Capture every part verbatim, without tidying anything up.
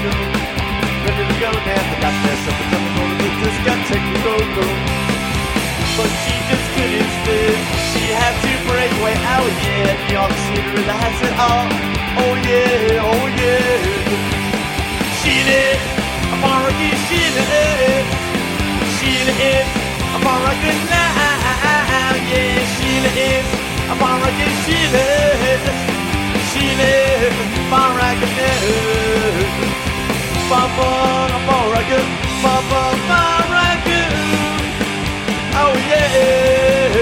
go. Ready to go now, they got their supper coming over the discotheque, go, go. But she just couldn't stay, she had to break away, oh yeah. New York City really has it all, oh yeah, oh yeah. Sheila, I'm on rockin' Sheila, Sheila is, I'm on rockin' now, yeah. Sheila is, I'm on rockin' Sheila, Sheila, I'm on rockin' now. Bumba, I'm on rockin', bumba, I'm on rockin', oh yeah.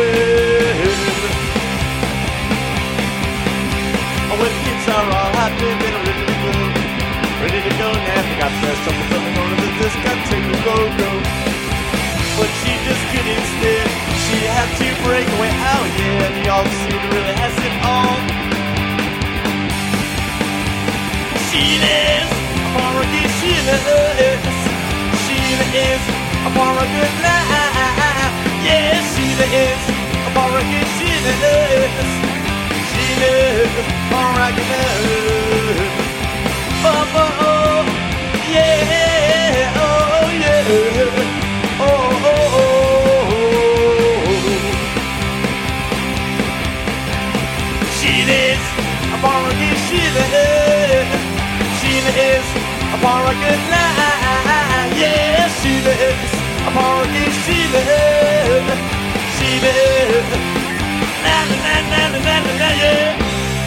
Oh, when the kids are all happy, they're ready to go. Ready to go now, they got their supper coming on to the discotheque, go, go. But she just couldn't stay, she had to break away, oh yeah. New York City really has it all. Sheila is, I'm on rockin' Sheila is, Sheila is, I'm on rockin' now, yeah. Sheila is, I'm on rockin' Sheila is, Sheila is, I'm on rockin' now. Oh, oh, oh, yeah, oh, yeah, oh, oh, oh. Sheila is, I'm on rockin' Sheila is, Sheila is, I'm on rockin' now, yeah. Sheila is, I'm on rockin' Sheila is, Sheila is, na na na na na na, yeah.